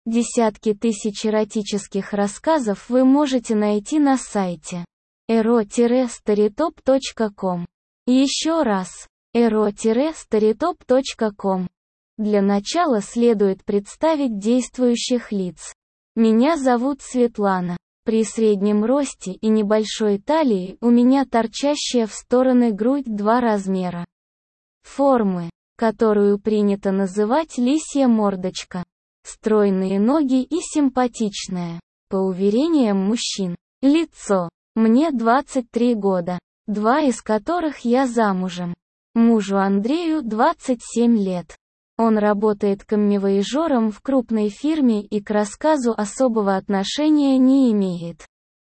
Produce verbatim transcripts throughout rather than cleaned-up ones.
Десятки тысяч эротических рассказов вы можете найти на сайте эро старитоп точка ком. Еще раз, эро старитоп точка ком. Для начала следует представить действующих лиц. Меня зовут Светлана. При среднем росте и небольшой талии у меня торчащая в стороны грудь два размера формы, которую принято называть лисья мордочка. Стройные ноги и симпатичное, по уверениям мужчин, лицо. Мне двадцать три года, два из которых я замужем. Мужу Андрею двадцать семь лет. Он работает коммивояжером в крупной фирме и к рассказу особого отношения не имеет.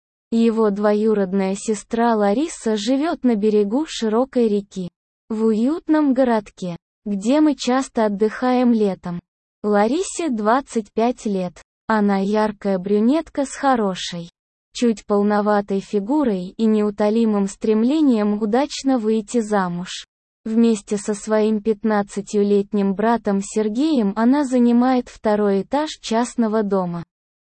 Его двоюродная сестра Лариса живет на берегу широкой реки, в уютном городке, где мы часто отдыхаем летом. Ларисе двадцать пять лет. Она яркая брюнетка с хорошей, чуть полноватой фигурой и неутолимым стремлением удачно выйти замуж. Вместе со своим пятнадцатилетним братом Сергеем она занимает второй этаж частного дома,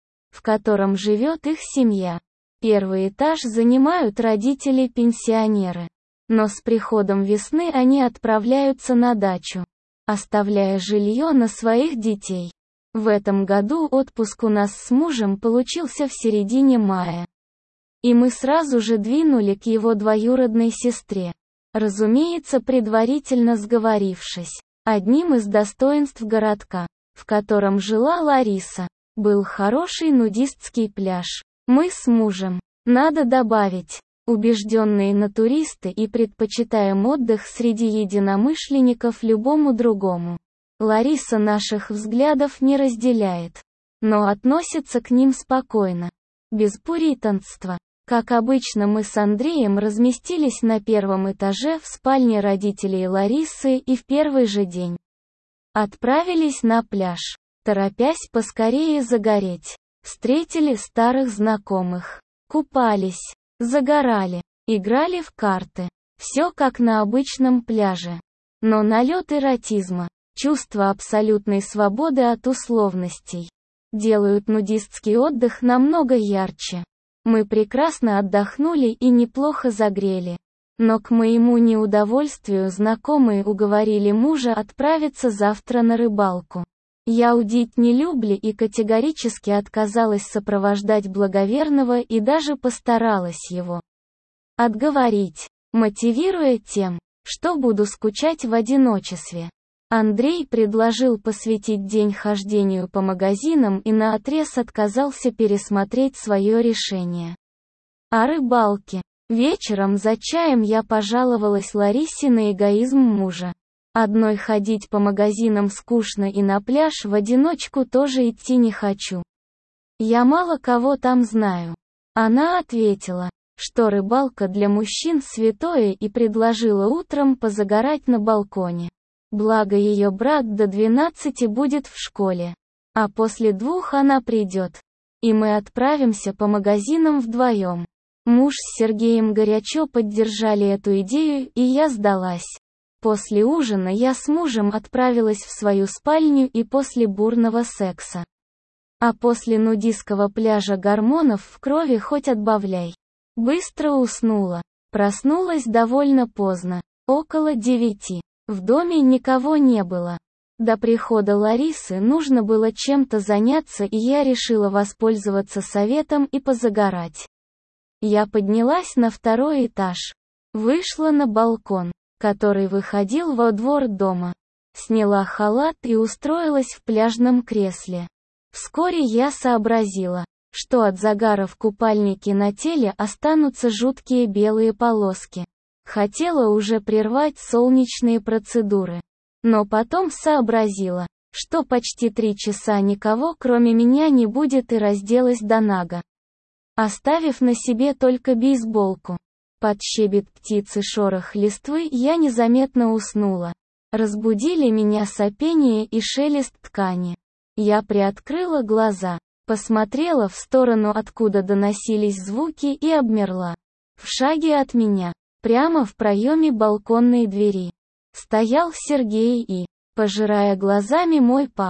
в котором живет их семья. Первый этаж занимают родители-пенсионеры. Но с приходом весны они отправляются на дачу, оставляя жилье на своих детей. В этом году отпуск у нас с мужем получился в середине мая. И мы сразу же двинули к его двоюродной сестре. Разумеется, предварительно сговорившись. Одним из достоинств городка, в котором жила Лариса, был хороший нудистский пляж. Мы с мужем, надо добавить, убежденные натуристы и предпочитаем отдых среди единомышленников любому другому. Лариса наших взглядов не разделяет, но относится к ним спокойно, без пуританства. Как обычно, мы с Андреем разместились на первом этаже в спальне родителей Ларисы и в первый же день отправились на пляж, торопясь поскорее загореть. Встретили старых знакомых, купались, загорали, играли в карты. Все как на обычном пляже. Но налет эротизма, чувство абсолютной свободы от условностей, делают нудистский отдых намного ярче. Мы прекрасно отдохнули и неплохо загрели. Но к моему неудовольствию знакомые уговорили мужа отправиться завтра на рыбалку. Я удить не люблю и категорически отказалась сопровождать благоверного и даже постаралась его отговорить, мотивируя тем, что буду скучать в одиночестве. Андрей предложил посвятить день хождению по магазинам и наотрез отказался пересмотреть свое решение о рыбалке. Вечером за чаем я пожаловалась Ларисе на эгоизм мужа. Одной ходить по магазинам скучно и на пляж в одиночку тоже идти не хочу. Я мало кого там знаю. Она ответила, что рыбалка для мужчин святое, и предложила утром позагорать на балконе. Благо ее брат до двенадцати будет в школе, а после двух она придет, и мы отправимся по магазинам вдвоем. Муж с Сергеем горячо поддержали эту идею, и я сдалась. После ужина я с мужем отправилась в свою спальню и после бурного секса, а после нудистского пляжа гормонов в крови хоть отбавляй, быстро уснула. Проснулась довольно поздно, около девяти. В доме никого не было. До прихода Ларисы нужно было чем-то заняться, и я решила воспользоваться советом и позагорать. Я поднялась на второй этаж, вышла на балкон, который выходил во двор дома, сняла халат и устроилась в пляжном кресле. Вскоре я сообразила, что от загара в купальнике на теле останутся жуткие белые полоски. Хотела уже прервать солнечные процедуры, но потом сообразила, что почти три часа никого кроме меня не будет, и разделась донага, оставив на себе только бейсболку. Под щебет птиц и шорох листвы я незаметно уснула. Разбудили меня сопение и шелест ткани. Я приоткрыла глаза, посмотрела в сторону, откуда доносились звуки, и обмерла. В шаге от меня, прямо в проеме балконной двери, стоял Сергей и, пожирая глазами мой пах,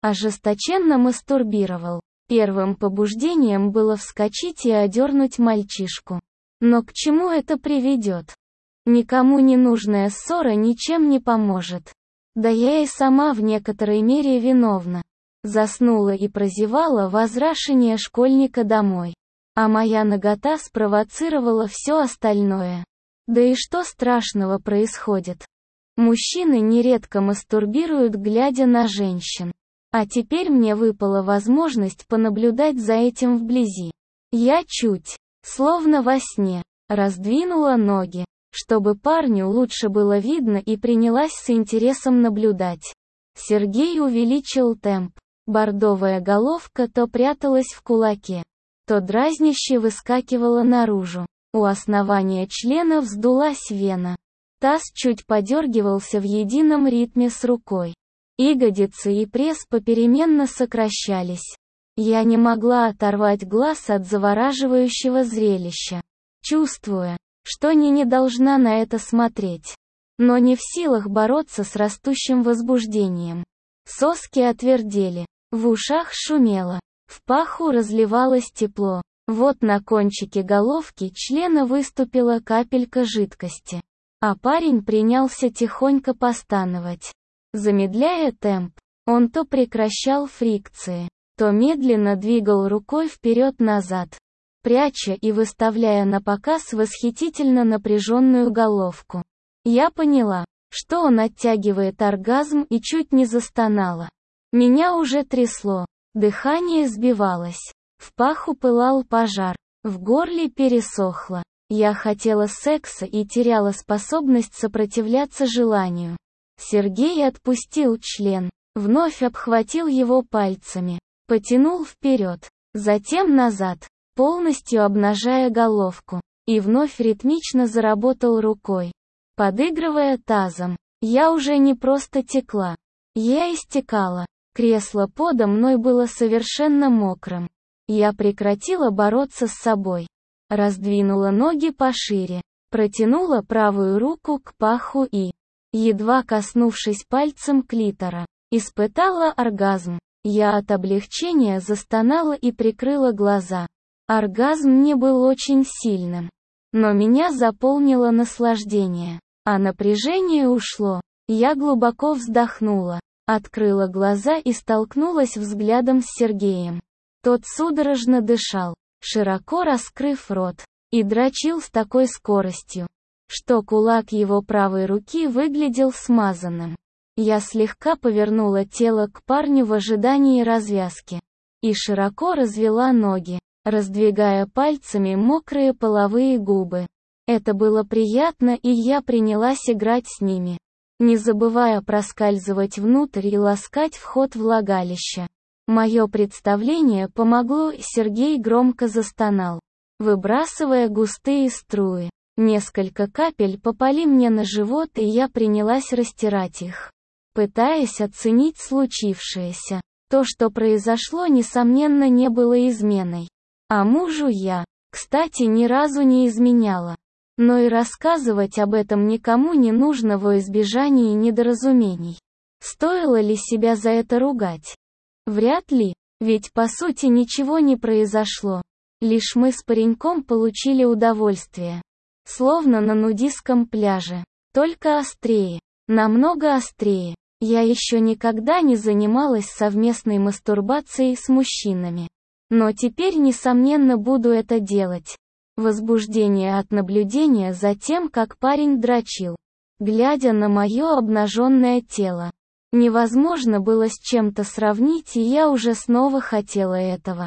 ожесточенно мастурбировал. Первым побуждением было вскочить и одернуть мальчишку. Но к чему это приведет? Никому не нужная ссора ничем не поможет. Да я и сама в некоторой мере виновна. Заснула и прозевала возвращение школьника домой. А моя нагота спровоцировала все остальное. Да и что страшного происходит? Мужчины нередко мастурбируют, глядя на женщин. А теперь мне выпала возможность понаблюдать за этим вблизи. Я чуть, словно во сне, раздвинула ноги, чтобы парню лучше было видно, и принялась с интересом наблюдать. Сергей увеличил темп. Бордовая головка то пряталась в кулаке, то дразнище выскакивала наружу. У основания члена вздулась вена. Таз чуть подергивался в едином ритме с рукой. Ягодицы и пресс попеременно сокращались. Я не могла оторвать глаз от завораживающего зрелища, чувствуя, что не не должна на это смотреть, но не в силах бороться с растущим возбуждением. Соски отвердели, в ушах шумело, в паху разливалось тепло. Вот на кончике головки члена выступила капелька жидкости, а парень принялся тихонько постановать. Замедляя темп, он то прекращал фрикции, то медленно двигал рукой вперед-назад, пряча и выставляя на показ восхитительно напряженную головку. Я поняла, что он оттягивает оргазм, и чуть не застонала. Меня уже трясло, дыхание сбивалось, в паху пылал пожар, в горле пересохло. Я хотела секса и теряла способность сопротивляться желанию. Сергей отпустил член, вновь обхватил его пальцами, потянул вперед, затем назад, полностью обнажая головку, и вновь ритмично заработал рукой, подыгрывая тазом. Я уже не просто текла, я истекала. Кресло подо мной было совершенно мокрым. Я прекратила бороться с собой, раздвинула ноги пошире, протянула правую руку к паху и, едва коснувшись пальцем клитора, испытала оргазм. Я от облегчения застонала и прикрыла глаза. Оргазм не был очень сильным, но меня заполнило наслаждение, а напряжение ушло. Я глубоко вздохнула, открыла глаза и столкнулась взглядом с Сергеем. Тот судорожно дышал, широко раскрыв рот, и дрочил с такой скоростью, что кулак его правой руки выглядел смазанным. Я слегка повернула тело к парню в ожидании развязки и широко развела ноги, раздвигая пальцами мокрые половые губы. Это было приятно, и я принялась играть с ними, не забывая проскальзывать внутрь и ласкать вход влагалища. Мое представление помогло, и Сергей громко застонал, выбрасывая густые струи. Несколько капель попали мне на живот, и я принялась растирать их, пытаясь оценить случившееся. То, что произошло, несомненно, не было изменой. А мужу я, кстати, ни разу не изменяла. Но и рассказывать об этом никому не нужно во избежание недоразумений. Стоило ли себя за это ругать? Вряд ли, ведь по сути ничего не произошло. Лишь мы с пареньком получили удовольствие. Словно на нудистском пляже. Только острее. Намного острее. Я еще никогда не занималась совместной мастурбацией с мужчинами. Но теперь, несомненно, буду это делать. Возбуждение от наблюдения за тем, как парень дрочил, глядя на мое обнаженное тело, невозможно было с чем-то сравнить, и я уже снова хотела этого.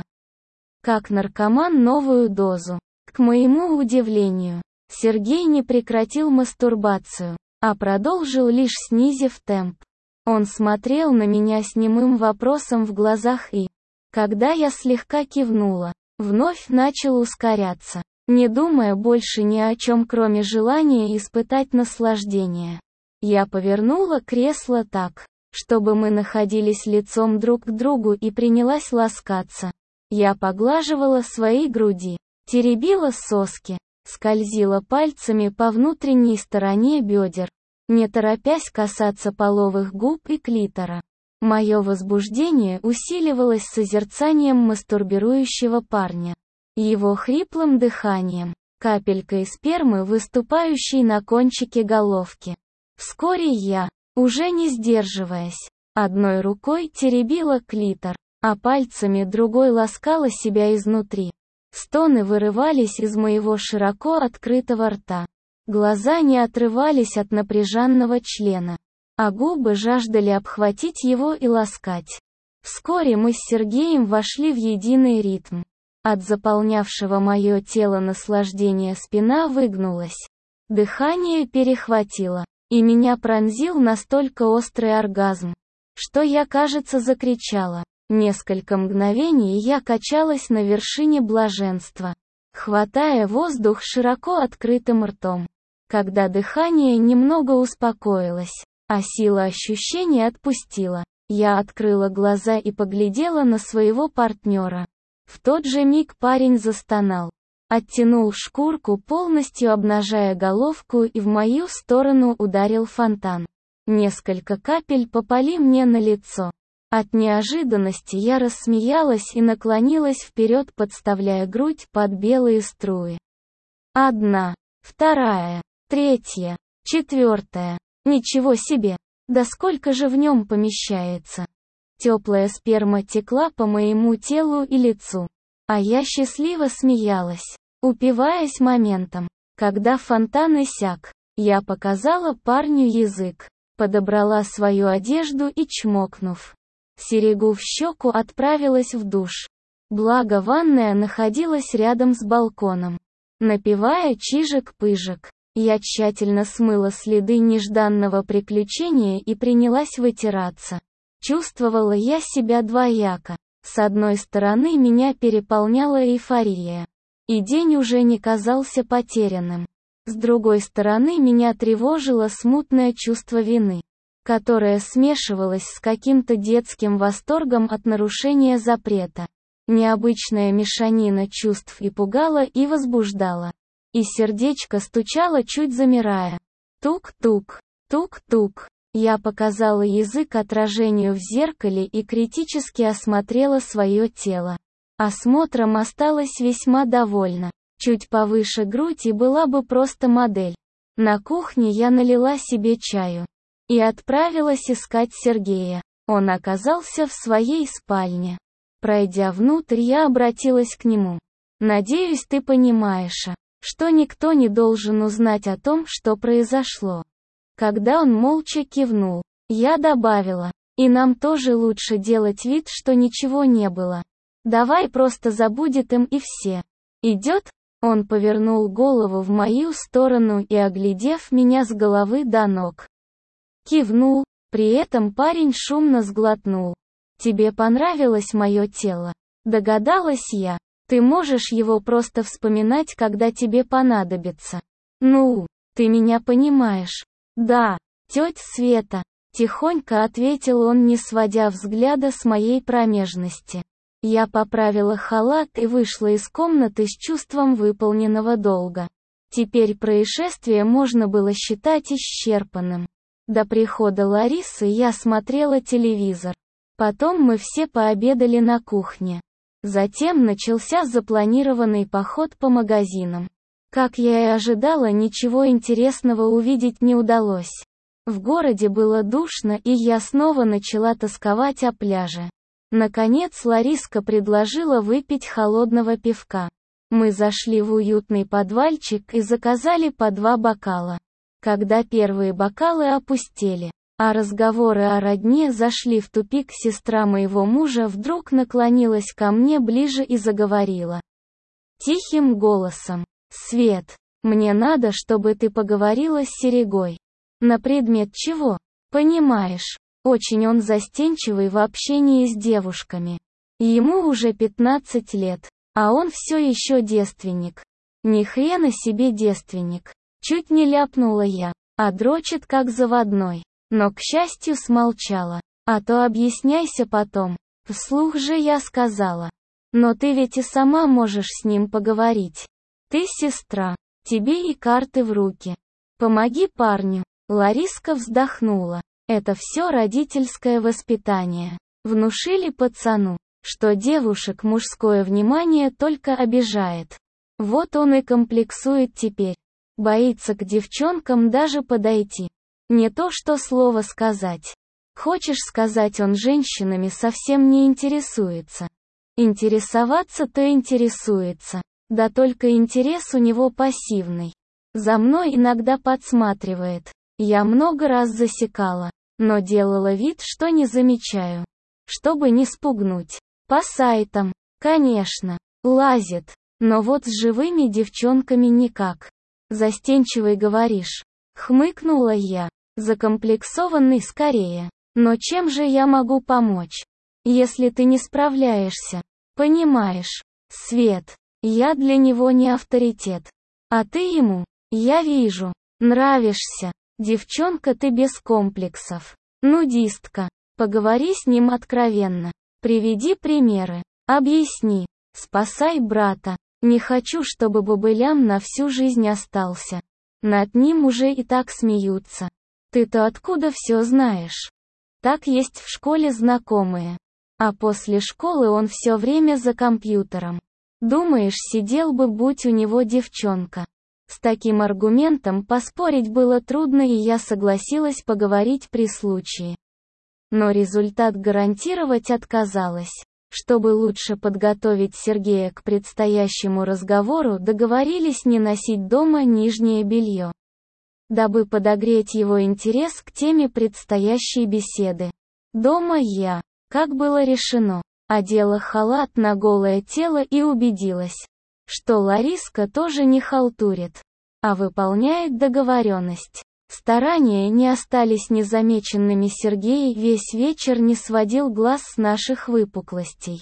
Как наркоман новую дозу. К моему удивлению, Сергей не прекратил мастурбацию, а продолжил, лишь снизив темп. Он смотрел на меня с немым вопросом в глазах и, когда я слегка кивнула, вновь начал ускоряться, не думая больше ни о чем, кроме желания испытать наслаждение. Я повернула кресло так, чтобы мы находились лицом друг к другу, и принялась ласкаться. Я поглаживала свои груди, теребила соски, скользила пальцами по внутренней стороне бедер, не торопясь касаться половых губ и клитора. Мое возбуждение усиливалось созерцанием мастурбирующего парня, его хриплым дыханием, капелькой спермы, выступающей на кончике головки. Вскоре я, уже не сдерживаясь, одной рукой теребила клитор, а пальцами другой ласкала себя изнутри. Стоны вырывались из моего широко открытого рта. Глаза не отрывались от напряженного члена, а губы жаждали обхватить его и ласкать. Вскоре мы с Сергеем вошли в единый ритм. От заполнявшего мое тело наслаждения спина выгнулась. Дыхание перехватило, и меня пронзил настолько острый оргазм, что я, кажется, закричала. Несколько мгновений я качалась на вершине блаженства, хватая воздух широко открытым ртом. Когда дыхание немного успокоилось, а сила ощущений отпустила, я открыла глаза и поглядела на своего партнера. В тот же миг парень застонал, оттянул шкурку, полностью обнажая головку, и в мою сторону ударил фонтан. Несколько капель попали мне на лицо. От неожиданности я рассмеялась и наклонилась вперед, подставляя грудь под белые струи. Одна, вторая, третья, четвертая. Ничего себе! Да сколько же в нем помещается! Теплая сперма текла по моему телу и лицу, а я счастливо смеялась, упиваясь моментом. Когда фонтан иссяк, я показала парню язык, подобрала свою одежду и, чмокнув Серегу в щеку, отправилась в душ. Благо ванная находилась рядом с балконом. Напевая чижик-пыжик, я тщательно смыла следы нежданного приключения и принялась вытираться. Чувствовала я себя двояко. С одной стороны, меня переполняла эйфория, и день уже не казался потерянным. С другой стороны, меня тревожило смутное чувство вины, которое смешивалось с каким-то детским восторгом от нарушения запрета. Необычная мешанина чувств и пугала, и возбуждала. И сердечко стучало, чуть замирая. Тук-тук, тук-тук. Я показала язык отражению в зеркале и критически осмотрела свое тело. Осмотром осталась весьма довольна. Чуть повыше грудь и была бы просто модель. На кухне я налила себе чаю и отправилась искать Сергея. Он оказался в своей спальне. Пройдя внутрь, я обратилась к нему. «Надеюсь, ты понимаешь, что никто не должен узнать о том, что произошло». Когда он молча кивнул, я добавила: «И нам тоже лучше делать вид, что ничего не было. Давай просто забудем и все. Идет?» Он повернул голову в мою сторону и, оглядев меня с головы до ног, кивнул. При этом парень шумно сглотнул. «Тебе понравилось мое тело?» Догадалась я. «Ты можешь его просто вспоминать, когда тебе понадобится». «Ну, ты меня понимаешь». «Да, тетя Света», — тихонько ответил он, не сводя взгляда с моей промежности. Я поправила халат и вышла из комнаты с чувством выполненного долга. Теперь происшествие можно было считать исчерпанным. До прихода Ларисы я смотрела телевизор. Потом мы все пообедали на кухне. Затем начался запланированный поход по магазинам. Как я и ожидала, ничего интересного увидеть не удалось. В городе было душно, и я снова начала тосковать о пляже. Наконец Лариска предложила выпить холодного пивка. Мы зашли в уютный подвальчик и заказали по два бокала. Когда первые бокалы опустели, а разговоры о родне зашли в тупик, сестра моего мужа вдруг наклонилась ко мне ближе и заговорила тихим голосом: «Свет, мне надо, чтобы ты поговорила с Серегой». «На предмет чего?» «Понимаешь, очень он застенчивый в общении с девушками. Ему уже пятнадцать лет, а он все еще девственник». «Ни хрена себе девственник», чуть не ляпнула я, а дрочит как заводной. Но, к счастью, смолчала. «А то объясняйся потом». Вслух же я сказала: «Но ты ведь и сама можешь с ним поговорить. Ты сестра, тебе и карты в руки. Помоги парню». Лариска вздохнула. Это все родительское воспитание. Внушили пацану, что девушек мужское внимание только обижает. Вот он и комплексует теперь. Боится к девчонкам даже подойти. Не то что слово сказать. Хочешь сказать, он женщинами совсем не интересуется. Интересоваться-то интересуется. Да только интерес у него пассивный. За мной иногда подсматривает. Я много раз засекала, но делала вид, что не замечаю. Чтобы не спугнуть. По сайтам, конечно, лазит. Но вот с живыми девчонками никак. Застенчивый говоришь. Хмыкнула я. Закомплексованный скорее. Но чем же я могу помочь? Если ты не справляешься. Понимаешь, Свет, я для него не авторитет. А ты ему, я вижу, нравишься. Девчонка ты без комплексов. Нудистка. Поговори с ним откровенно. Приведи примеры. Объясни. Спасай брата. Не хочу, чтобы бобылям на всю жизнь остался. Над ним уже и так смеются. Ты-то откуда все знаешь? Так есть в школе знакомые. А после школы он все время за компьютером. Думаешь, сидел бы, будь у него девчонка. С таким аргументом поспорить было трудно, и я согласилась поговорить при случае. Но результат гарантировать отказалась. Чтобы лучше подготовить Сергея к предстоящему разговору, договорились не носить дома нижнее белье. Дабы подогреть его интерес к теме предстоящей беседы. Дома я, как было решено, одела халат на голое тело и убедилась, что Лариска тоже не халтурит, а выполняет договоренность. Старания не остались незамеченными. Сергей весь вечер не сводил глаз с наших выпуклостей.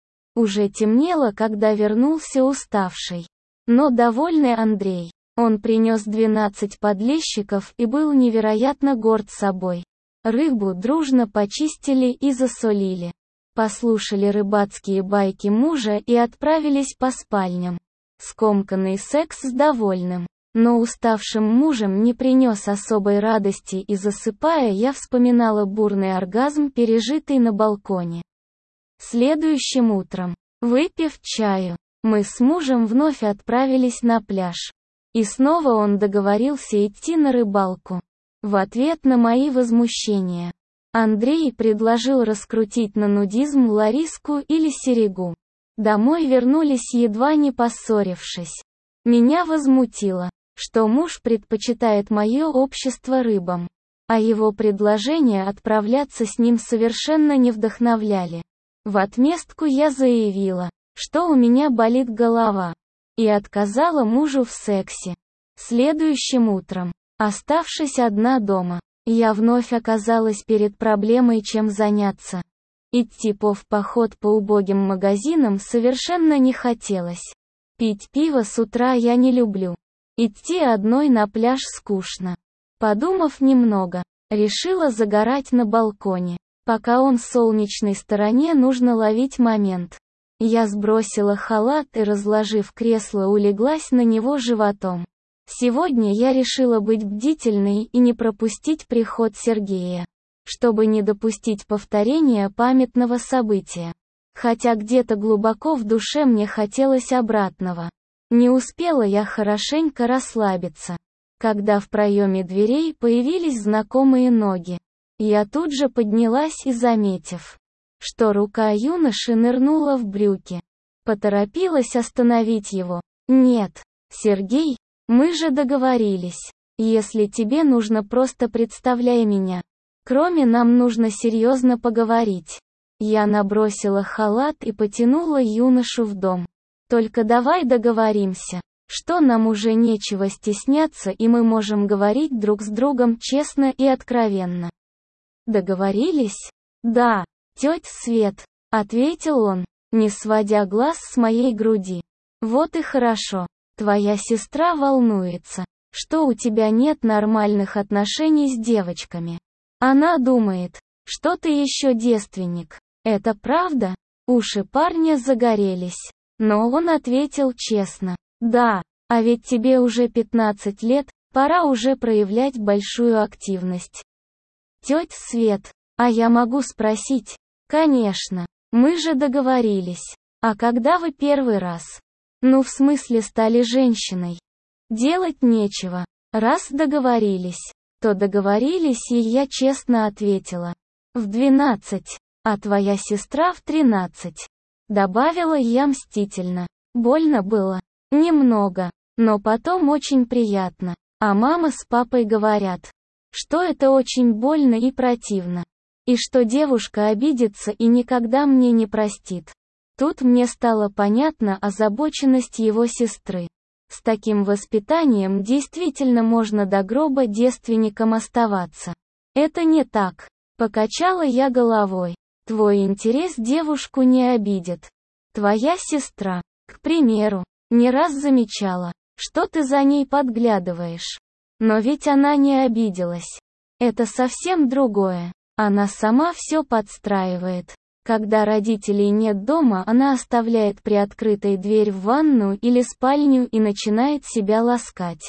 Уже темнело, когда вернулся уставший, но довольный Андрей. Он принес двенадцать подлещиков и был невероятно горд собой. Рыбу дружно почистили и засолили. Послушали рыбацкие байки мужа и отправились по спальням. Скомканный секс с довольным, но уставшим мужем не принес особой радости, и засыпая я вспоминала бурный оргазм, пережитый на балконе. Следующим утром, выпив чаю, мы с мужем вновь отправились на пляж. И снова он договорился идти на рыбалку. В ответ на мои возмущения, Андрей предложил раскрутить на нудизм Лариску или Серегу. Домой вернулись, едва не поссорившись. Меня возмутило, что муж предпочитает мое общество рыбам, а его предложения отправляться с ним совершенно не вдохновляли. В отместку я заявила, что у меня болит голова, и отказала мужу в сексе. Следующим утром, оставшись одна дома, я вновь оказалась перед проблемой, чем заняться. Идти в поход по убогим магазинам совершенно не хотелось. Пить пиво с утра я не люблю. Идти одной на пляж скучно. Подумав немного, решила загорать на балконе. Пока он в солнечной стороне, нужно ловить момент. Я сбросила халат и, разложив кресло, улеглась на него животом. Сегодня я решила быть бдительной и не пропустить приход Сергея, чтобы не допустить повторения памятного события. Хотя где-то глубоко в душе мне хотелось обратного. Не успела я хорошенько расслабиться, когда в проеме дверей появились знакомые ноги. Я тут же поднялась и, заметив, что рука юноши нырнула в брюки, поторопилась остановить его. «Нет, Сергей, мы же договорились. Если тебе нужно, просто представляй меня. Кроме, нам нужно серьезно поговорить». Я набросила халат и потянула юношу в дом. «Только давай договоримся, что нам уже нечего стесняться, и мы можем говорить друг с другом честно и откровенно». «Договорились?» «Да, тетя Свет», — ответил он, не сводя глаз с моей груди. «Вот и хорошо. Твоя сестра волнуется, что у тебя нет нормальных отношений с девочками. Она думает, что ты еще девственник. Это правда?» Уши парня загорелись. Но он ответил честно. «Да, а ведь тебе уже пятнадцать лет, пора уже проявлять большую активность. Тёть Свет, а я могу спросить? Конечно. Мы же договорились. А когда вы первый раз? Ну, в смысле, стали женщиной? Делать нечего. Раз договорились, то договорились, и я честно ответила. В двенадцать, а твоя сестра в тринадцать. Добавила я мстительно. Больно было. Немного. Но потом очень приятно. А мама с папой говорят, что это очень больно и противно. И что девушка обидится и никогда мне не простит. Тут мне стало понятна озабоченность его сестры. С таким воспитанием действительно можно до гроба девственником оставаться. Это не так. Покачала я головой. Твой интерес девушку не обидит. Твоя сестра, к примеру, не раз замечала, что ты за ней подглядываешь. Но ведь она не обиделась. Это совсем другое. Она сама все подстраивает. Когда родителей нет дома, она оставляет приоткрытой дверь в ванную или спальню и начинает себя ласкать.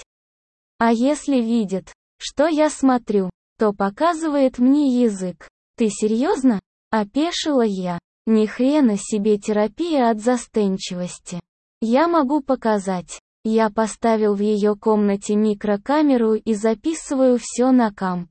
А если видит, что я смотрю, то показывает мне язык. Ты серьезно? Опешила я. Ни хрена себе терапия от застенчивости. Я могу показать. Я поставил в ее комнате микрокамеру и записываю все на комп.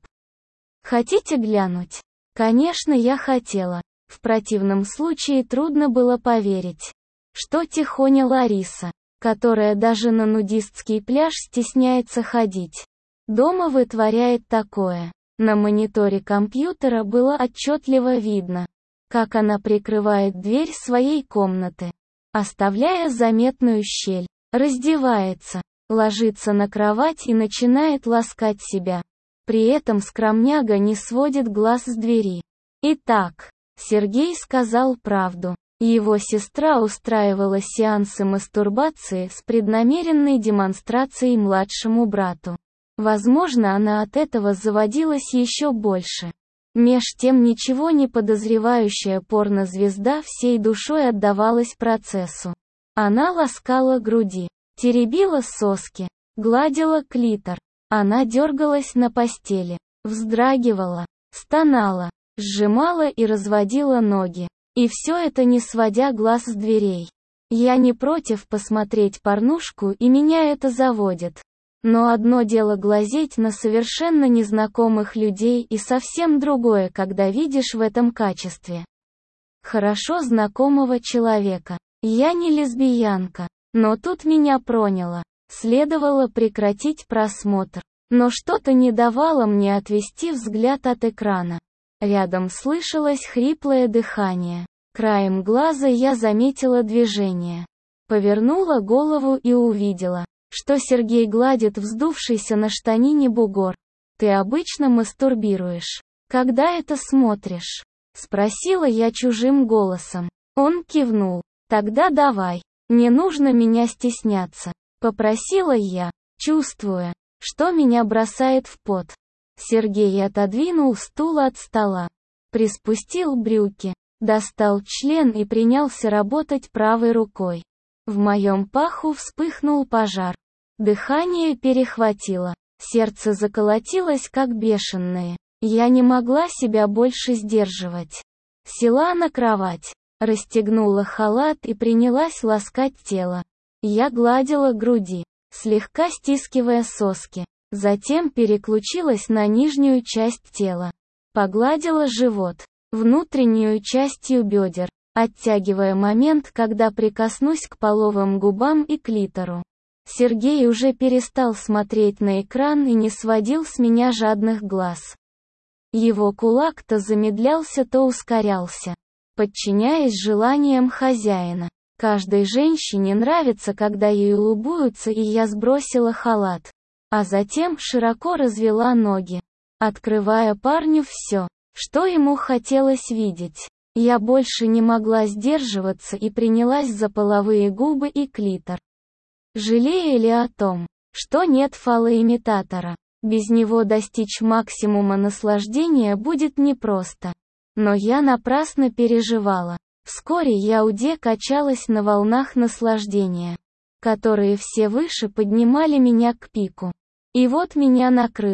Хотите глянуть? Конечно, я хотела. В противном случае трудно было поверить, что тихоня Лариса, которая даже на нудистский пляж стесняется ходить, дома вытворяет такое. На мониторе компьютера было отчетливо видно, как она прикрывает дверь своей комнаты, оставляя заметную щель, раздевается, ложится на кровать и начинает ласкать себя. При этом скромняга не сводит глаз с двери. Итак, Сергей сказал правду. Его сестра устраивала сеансы мастурбации с преднамеренной демонстрацией младшему брату. Возможно, она от этого заводилась еще больше. Меж тем ничего не подозревающая порнозвезда всей душой отдавалась процессу. Она ласкала груди, теребила соски, гладила клитор. Она дергалась на постели, вздрагивала, стонала, сжимала и разводила ноги. И все это не сводя глаз с дверей. Я не против посмотреть порнушку, и меня это заводит. Но одно дело глазеть на совершенно незнакомых людей и совсем другое, когда видишь в этом качестве хорошо знакомого человека. Я не лесбиянка, но тут меня проняло. Следовало прекратить просмотр. Но что-то не давало мне отвести взгляд от экрана. Рядом слышалось хриплое дыхание. Краем глаза я заметила движение. Повернула голову и увидела, что Сергей гладит вздувшийся на штанине бугор. «Ты обычно мастурбируешь. Когда это смотришь?» Спросила я чужим голосом. Он кивнул. «Тогда давай. Не нужно меня стесняться», — попросила я, чувствуя, что меня бросает в пот. Сергей отодвинул стул от стола, приспустил брюки, достал член и принялся работать правой рукой. В моем паху вспыхнул пожар. Дыхание перехватило, сердце заколотилось как бешеное. Я не могла себя больше сдерживать. Села на кровать, расстегнула халат и принялась ласкать тело. Я гладила груди, слегка стискивая соски. Затем переключилась на нижнюю часть тела. Погладила живот, внутреннюю частью бедер, оттягивая момент, когда прикоснусь к половым губам и клитору. Сергей уже перестал смотреть на экран и не сводил с меня жадных глаз. Его кулак то замедлялся, то ускорялся, подчиняясь желаниям хозяина. Каждой женщине нравится, когда ею лубуются, и я сбросила халат. А затем широко развела ноги, открывая парню все, что ему хотелось видеть. Я больше не могла сдерживаться и принялась за половые губы и клитор. Жалея ли о том, что нет фалоимитатора? Без него достичь максимума наслаждения будет непросто. Но я напрасно переживала. Вскоре Яуде качалась на волнах наслаждения, которые все выше поднимали меня к пику. И вот меня накрыло.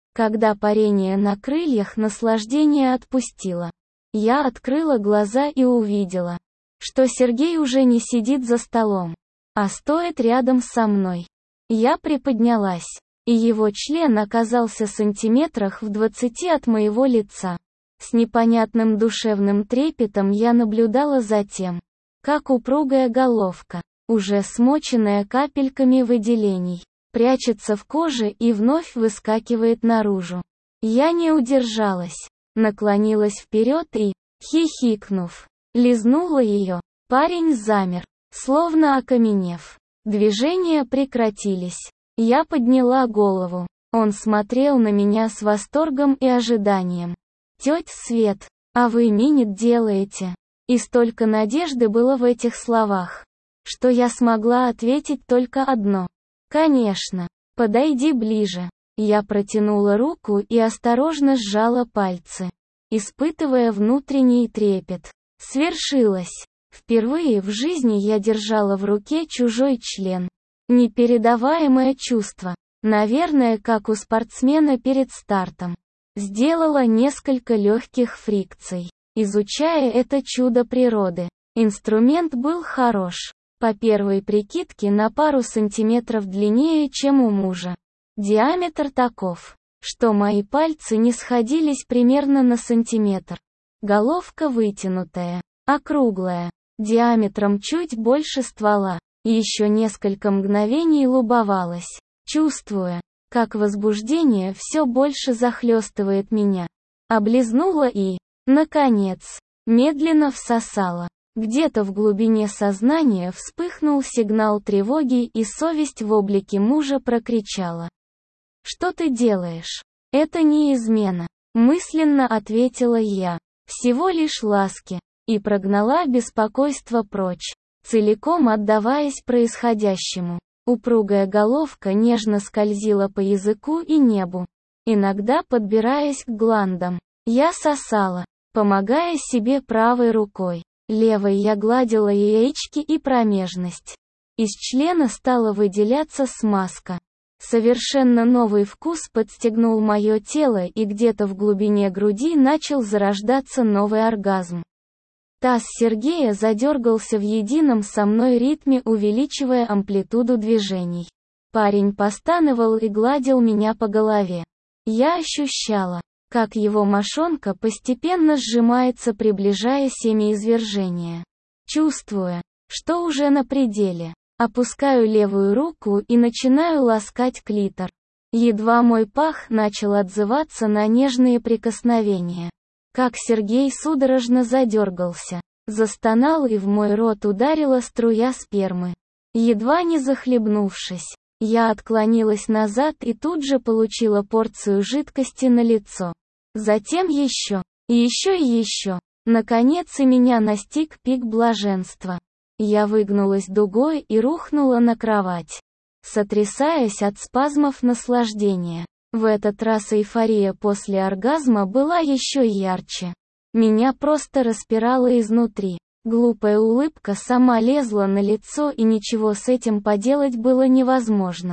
Когда парение на крыльях наслаждение отпустило, я открыла глаза и увидела, что Сергей уже не сидит за столом, а стоит рядом со мной. Я приподнялась, и его член оказался сантиметрах в двадцати от моего лица. С непонятным душевным трепетом я наблюдала за тем, как упругая головка, уже смоченная капельками выделений, прячется в коже и вновь выскакивает наружу. Я не удержалась, наклонилась вперед и, хихикнув, лизнула ее. Парень замер, словно окаменев. Движения прекратились. Я подняла голову. Он смотрел на меня с восторгом и ожиданием. «Тёть Свет, а вы минет делаете?» И столько надежды было в этих словах, что я смогла ответить только одно. «Конечно. Подойди ближе». Я протянула руку и осторожно сжала пальцы, испытывая внутренний трепет. Свершилось. Впервые в жизни я держала в руке чужой член. Непередаваемое чувство. Наверное, как у спортсмена перед стартом. Сделала несколько легких фрикций, изучая это чудо природы. Инструмент был хорош. По первой прикидке на пару сантиметров длиннее, чем у мужа. Диаметр таков, что мои пальцы не сходились примерно на сантиметр. Головка вытянутая, округлая, диаметром чуть больше ствола. Еще несколько мгновений любовалась, чувствуя, как возбуждение все больше захлестывает меня. Облизнула и, наконец, медленно всосала. Где-то в глубине сознания вспыхнул сигнал тревоги, и совесть в облике мужа прокричала: «Что ты делаешь? Это не измена», — мысленно ответила я. «Всего лишь ласки», и прогнала беспокойство прочь, целиком отдаваясь происходящему. Упругая головка нежно скользила по языку и небу, иногда подбираясь к гландам. Я сосала, помогая себе правой рукой. Левой я гладила яички и промежность. Из члена стала выделяться смазка. Совершенно новый вкус подстегнул мое тело, и где-то в глубине груди начал зарождаться новый оргазм. Таз Сергея задергался в едином со мной ритме, увеличивая амплитуду движений. Парень постановал и гладил меня по голове. Я ощущала, как его мошонка постепенно сжимается, приближая семяизвержение. Чувствуя, что уже на пределе, опускаю левую руку и начинаю ласкать клитор. Едва мой пах начал отзываться на нежные прикосновения, как Сергей судорожно задергался, застонал, и в мой рот ударила струя спермы. Едва не захлебнувшись, я отклонилась назад и тут же получила порцию жидкости на лицо. Затем еще, и еще и еще. Наконец и меня настиг пик блаженства. Я выгнулась дугой и рухнула на кровать, сотрясаясь от спазмов наслаждения. В этот раз эйфория после оргазма была еще ярче. Меня просто распирало изнутри. Глупая улыбка сама лезла на лицо, и ничего с этим поделать было невозможно.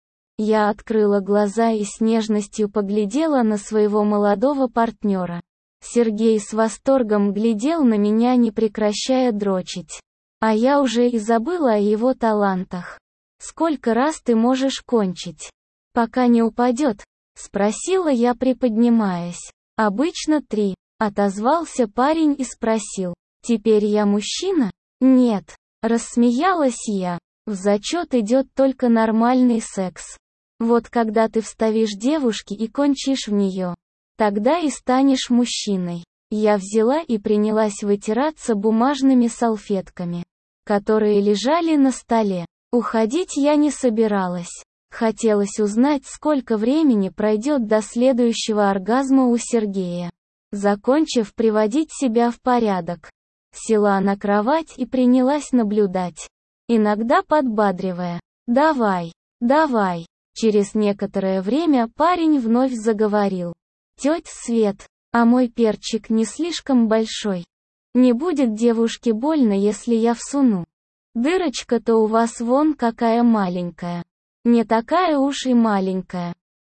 Я открыла глаза и с нежностью поглядела на своего молодого партнера. Сергей с восторгом глядел на меня, не прекращая дрочить. А я уже и забыла о его талантах. «Сколько раз ты можешь кончить, пока не упадет?» — спросила я, приподнимаясь. «Обычно три», — отозвался парень и спросил: «Теперь я мужчина?» «Нет», — рассмеялась я. «В зачет идет только нормальный секс. Вот когда ты вставишь девушке и кончишь в нее, тогда и станешь мужчиной». Я взяла и принялась вытираться бумажными салфетками, которые лежали на столе. Уходить я не собиралась. Хотелось узнать, сколько времени пройдет до следующего оргазма у Сергея. Закончив приводить себя в порядок, села на кровать и принялась наблюдать, иногда подбадривая: «Давай, давай». Через некоторое время парень вновь заговорил: «Тёть Свет, а мой перчик не слишком большой? Не будет девушке больно, если я всуну? Дырочка-то у вас вон какая маленькая». «Не такая уж и маленькая.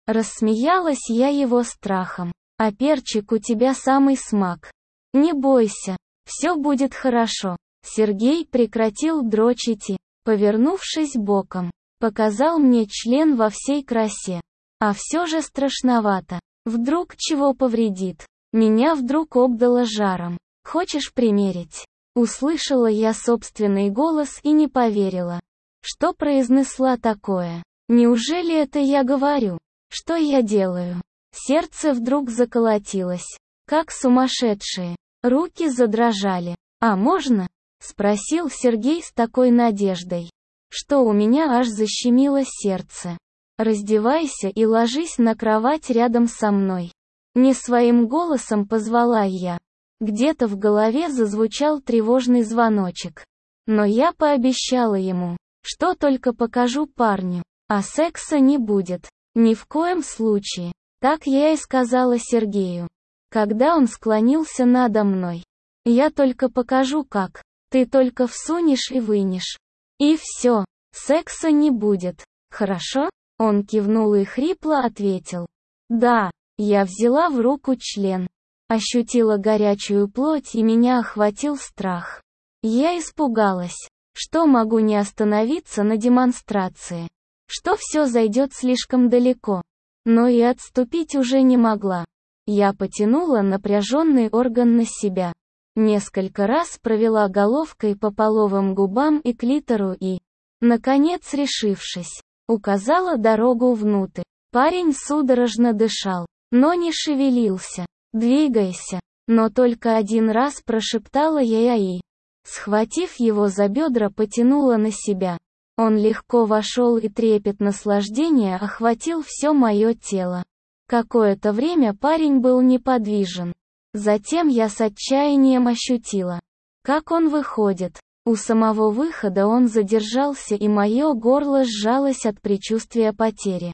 Рассмеялась я его страхом. А перчик у тебя самый смак. Не бойся, все будет хорошо. Сергей прекратил дрочить и, повернувшись боком, показал мне член во всей красе. А все же страшновато. Вдруг чего повредит. Меня вдруг обдало жаром. Хочешь примерить? Услышала я собственный голос и не поверила. Что произнесла такое? Неужели это я говорю? Что я делаю? Сердце вдруг заколотилось. Как сумасшедшее. Руки задрожали. «А можно?» — спросил Сергей с такой надеждой, что у меня аж защемило сердце. «Раздевайся и ложись на кровать рядом со мной». Не своим голосом позвала я. Где-то в голове зазвучал тревожный звоночек. Но я пообещала ему, что только покажу парню, а секса не будет. Ни в коем случае. Так я и сказала Сергею, когда он склонился надо мной. Я только покажу как. Ты только всунешь и вынешь. И все. Секса не будет. Хорошо? Он кивнул и хрипло ответил. Да. Я взяла в руку член. Ощутила горячую плоть и меня охватил страх. Я испугалась, что могу не остановиться на демонстрации. Что все зайдет слишком далеко. Но и отступить уже не могла. Я потянула напряженный орган на себя. Несколько раз провела головкой по половым губам и клитору и, наконец решившись, указала дорогу внутрь. Парень судорожно дышал, но не шевелился. «Двигайся!» Но только один раз прошептала я и, схватив его за бедра, потянула на себя. Он легко вошел и трепет наслаждения охватил все мое тело. Какое-то время парень был неподвижен. Затем я с отчаянием ощутила, как он выходит. У самого выхода он задержался и мое горло сжалось от предчувствия потери.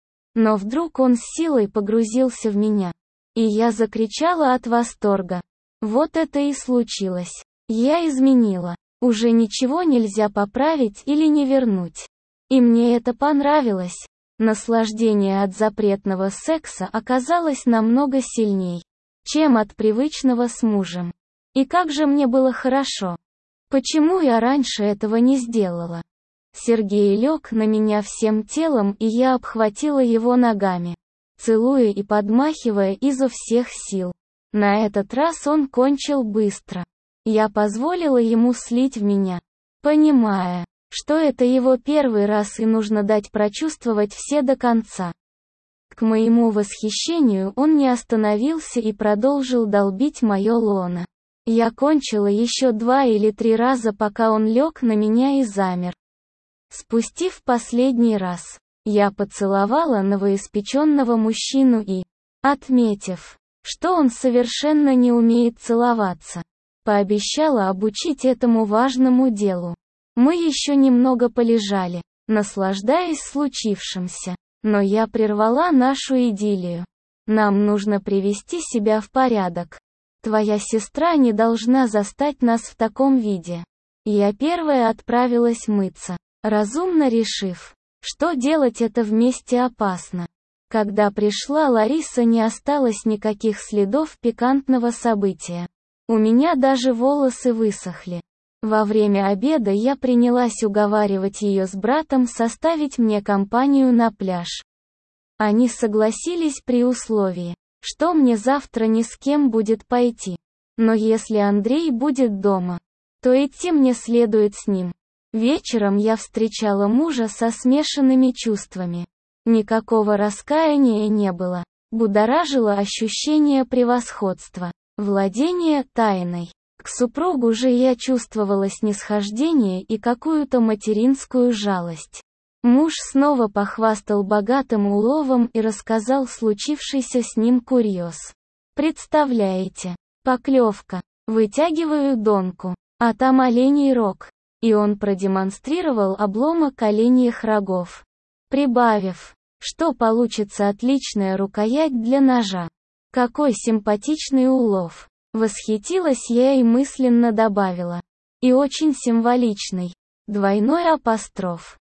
Но вдруг он с силой погрузился в меня. И я закричала от восторга. Вот это и случилось. Я изменила. Уже ничего нельзя поправить или не вернуть. И мне это понравилось. Наслаждение от запретного секса оказалось намного сильней, чем от привычного с мужем. И как же мне было хорошо. Почему я раньше этого не сделала? Сергей лег на меня всем телом, и я обхватила его ногами, целуя и подмахивая изо всех сил. На этот раз он кончил быстро. Я позволила ему слить в меня, понимая, что это его первый раз и нужно дать прочувствовать все до конца. К моему восхищению он не остановился и продолжил долбить мое лоно. Я кончила еще два или три раза, пока он лег на меня и замер. Спустив последний раз, я поцеловала новоиспеченного мужчину и, отметив, что он совершенно не умеет целоваться, пообещала обучить этому важному делу. Мы еще немного полежали, наслаждаясь случившимся, но я прервала нашу идиллию. Нам нужно привести себя в порядок. Твоя сестра не должна застать нас в таком виде. Я первая отправилась мыться, разумно решив, что делать это вместе опасно. Когда пришла Лариса, не осталось никаких следов пикантного события. У меня даже волосы высохли. Во время обеда я принялась уговаривать ее с братом составить мне компанию на пляж. Они согласились при условии, что мне завтра ни с кем будет пойти. Но если Андрей будет дома, то идти мне следует с ним. Вечером я встречала мужа со смешанными чувствами. Никакого раскаяния не было. Будоражило ощущение превосходства, владения тайной. К супругу же я чувствовала снисхождение и какую-то материнскую жалость. Муж снова похвастал богатым уловом и рассказал случившийся с ним курьез. Представляете, поклевка, вытягиваю донку, а там оленей рог. И он продемонстрировал обломок оленьих рогов, прибавив, что получится отличная рукоять для ножа. Какой симпатичный улов! Восхитилась я и мысленно добавила. И очень символичный. Двойной апостроф.